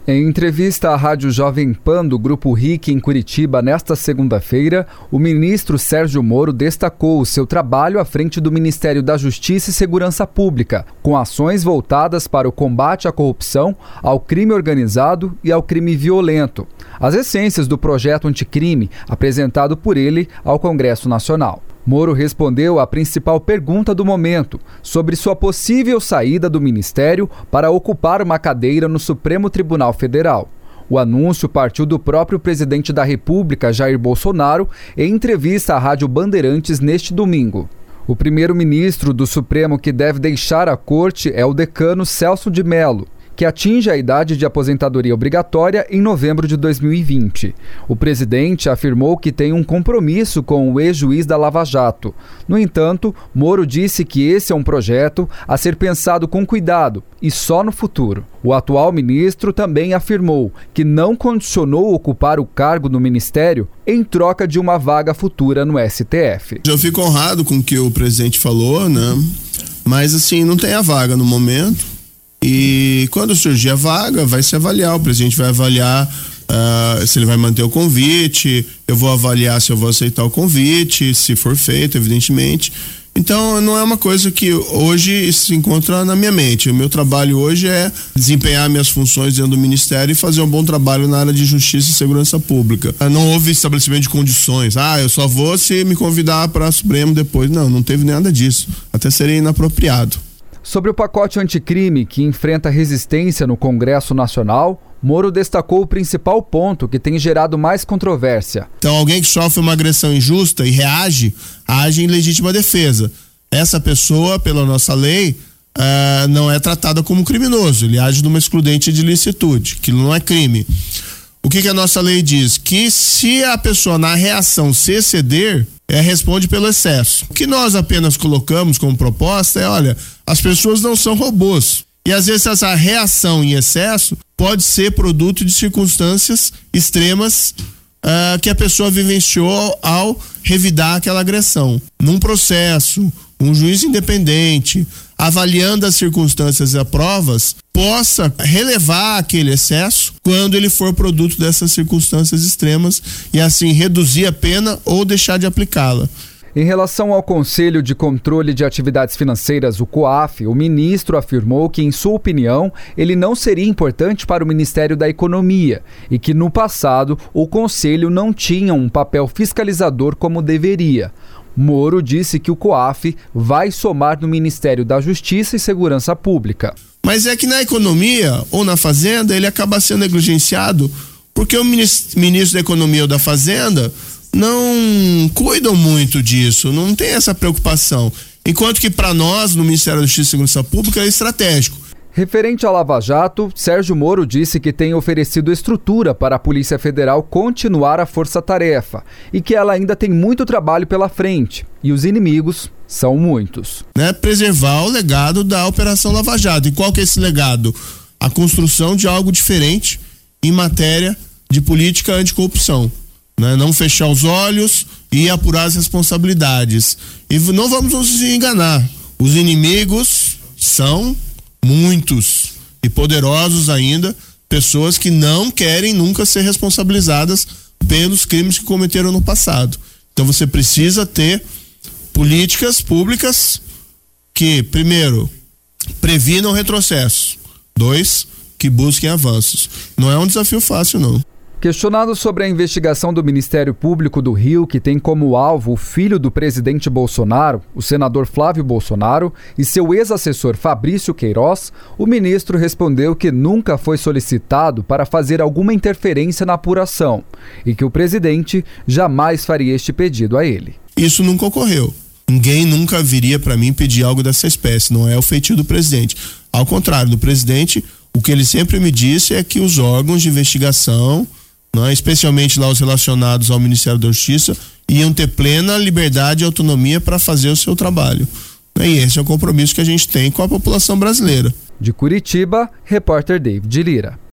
Em entrevista à Rádio Jovem Pan do Grupo RIC em Curitiba nesta segunda-feira, o ministro Sérgio Moro destacou o seu trabalho à frente do Ministério da Justiça e Segurança Pública, com ações voltadas para o combate à corrupção, ao crime organizado e ao crime violento. As essências do projeto anticrime apresentado por ele ao Congresso Nacional. Moro respondeu à principal pergunta do momento, sobre sua possível saída do ministério para ocupar uma cadeira no Supremo Tribunal Federal. O anúncio partiu do próprio presidente da República, Jair Bolsonaro, em entrevista à Rádio Bandeirantes neste domingo. O primeiro-ministro do Supremo que deve deixar a corte é o decano Celso de Mello, que atinge a idade de aposentadoria obrigatória em novembro de 2020. O presidente afirmou que tem um compromisso com o ex-juiz da Lava Jato. No entanto, Moro disse que esse é um projeto a ser pensado com cuidado e só no futuro. O atual ministro também afirmou que não condicionou ocupar o cargo no ministério em troca de uma vaga futura no STF. Eu fico honrado com o que o presidente falou, né? Mas assim, não tem a vaga no momento. E quando surgir a vaga, vai se avaliar. O presidente vai avaliar se ele vai manter o convite. Eu vou avaliar se eu vou aceitar o convite, se for feito, evidentemente. Então, não é uma coisa que hoje se encontra na minha mente. O meu trabalho hoje é desempenhar minhas funções dentro do Ministério e fazer um bom trabalho na área de Justiça e Segurança Pública. Não houve estabelecimento de condições. Eu só vou se me convidar para Supremo depois. Não teve nada disso. Até seria inapropriado. Sobre o pacote anticrime que enfrenta resistência no Congresso Nacional, Moro destacou o principal ponto que tem gerado mais controvérsia. Então, alguém que sofre uma agressão injusta e reage, age em legítima defesa. Essa pessoa, pela nossa lei, não é tratada como criminoso. Ele age numa excludente de licitude, que não é crime. O que a nossa lei diz? Que se a pessoa na reação se exceder, responde pelo excesso. O que nós apenas colocamos como proposta as pessoas não são robôs. E às vezes essa reação em excesso pode ser produto de circunstâncias extremas que a pessoa vivenciou ao revidar aquela agressão. Num processo, um juiz independente, avaliando as circunstâncias e provas, possa relevar aquele excesso quando ele for produto dessas circunstâncias extremas e assim reduzir a pena ou deixar de aplicá-la. Em relação ao Conselho de Controle de Atividades Financeiras, o COAF, o ministro afirmou que, em sua opinião, ele não seria importante para o Ministério da Economia e que, no passado, o Conselho não tinha um papel fiscalizador como deveria. Moro disse que o COAF vai somar no Ministério da Justiça e Segurança Pública. Mas é que na economia ou na fazenda ele acaba sendo negligenciado porque o ministro da Economia ou da Fazenda não cuidam muito disso, não tem essa preocupação. Enquanto que para nós, no Ministério da Justiça e Segurança Pública, é estratégico. Referente à Lava Jato, Sérgio Moro disse que tem oferecido estrutura para a Polícia Federal continuar a força-tarefa e que ela ainda tem muito trabalho pela frente e os inimigos são muitos. Preservar o legado da Operação Lava Jato. E qual que é esse legado? A construção de algo diferente em matéria de política anticorrupção. Não fechar os olhos e apurar as responsabilidades. E não vamos nos enganar. Os inimigos são muitos e poderosos ainda, pessoas que não querem nunca ser responsabilizadas pelos crimes que cometeram no passado. Então você precisa ter políticas públicas que, primeiro, previnam retrocessos, 2, que busquem avanços. Não é um desafio fácil, não. Questionado sobre a investigação do Ministério Público do Rio, que tem como alvo o filho do presidente Bolsonaro, o senador Flávio Bolsonaro, e seu ex-assessor Fabrício Queiroz, o ministro respondeu que nunca foi solicitado para fazer alguma interferência na apuração e que o presidente jamais faria este pedido a ele. Isso nunca ocorreu. Ninguém nunca viria para mim pedir algo dessa espécie, não é o feitio do presidente. Ao contrário do presidente, o que ele sempre me disse é que os órgãos de investigação, especialmente lá os relacionados ao Ministério da Justiça, iam ter plena liberdade e autonomia para fazer o seu trabalho. E esse é o compromisso que a gente tem com a população brasileira. De Curitiba, repórter David Lira.